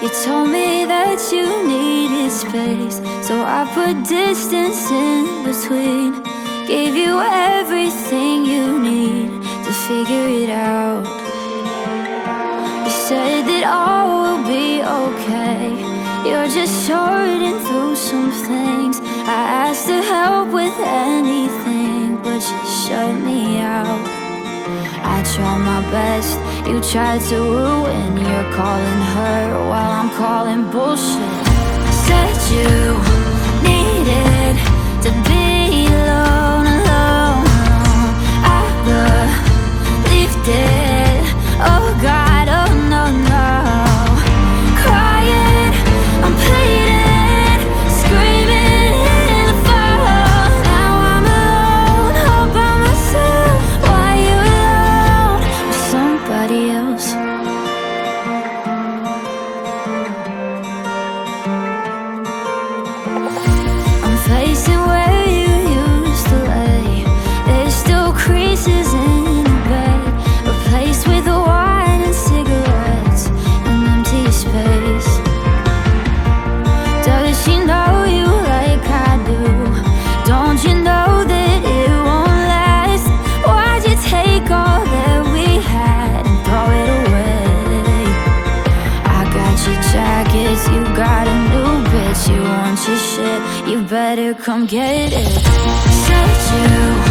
You told me that you needed space, so I put distance in between. Gave you everything you need to figure it out. You said that all will be okay. You're just sorting through some things. I asked to help with anything, but you shut me out. I tried my best, you tried to ruin. You're calling her while I'm calling bullshit. Said you needed to be alone, alone, alone. I believed it. Oh God, oh no, no. Crying, I'm pleading, screaming in the fall. Now I'm alone, all by myself. Why you alone with somebody else? I'm facing where you used to lay. There's still creases in the bed, replaced with wine and cigarettes, an empty space. Does she know you like I do? Don't you know that it won't last? Why'd you take all that we had and throw it away? I got your jackets, you got a new bitch. You want your shit, you better come get it. Said you